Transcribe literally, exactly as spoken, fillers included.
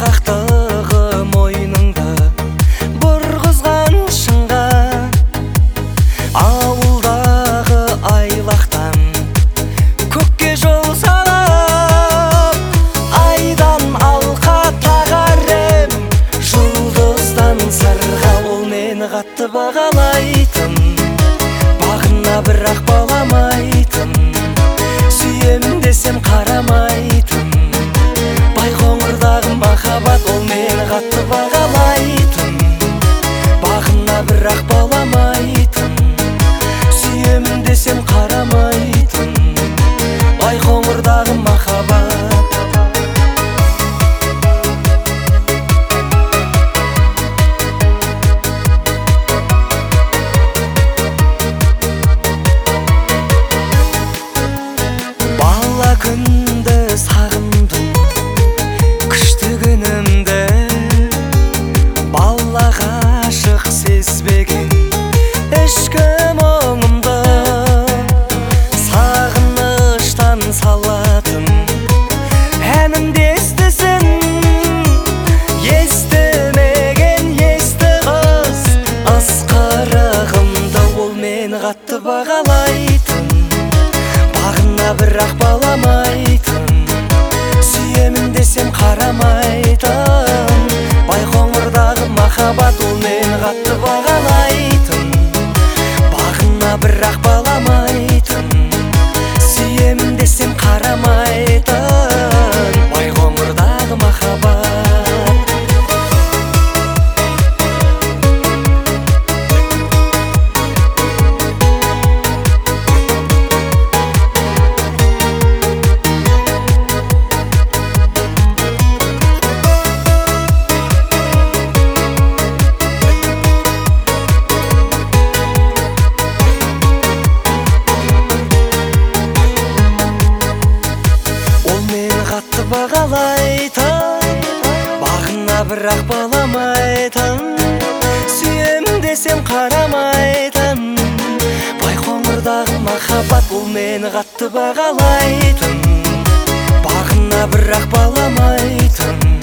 Асқақтығы мойныңды бұрғызған шыңға, ауылдағы айлақтан көкке жол салып, айдан алқа тағар ем, жұлдыздан сырға. Ол мені қатты бағалайтын, бағына бірақ баламайтын, сүйем десем қарамайтын. Байқоңырдағы махаббат ол мені қатты бағалайтын, бағына бірақ баламайтын, сүйем десем қарамайтын. Байқоңырдағы махаббат. Бала күнді сағындым, күшті күнімді, бала ғашық сезбеген ішкі мұңымды. Сағыныштан салатын әнімді естісін, естімеген есті қыз ысқырығымды. Ол мені қатты бағалайтын, бағына бірақ баламайтын, сүйемін десем қарамайтын. Байқоңырдағы махаббат ол мені қатты бағалайтын, бағына бірақ баламайтын, сүйемін десем қарамайтын. Байқоңырдағы махаббат. Қатты бағалайтын, бағына бірақ баламайтын, сүйем десем қарамайтын. Байқоңырдағы махаббат ол мені қатты бағалайтын, бағына бірақ баламайтын,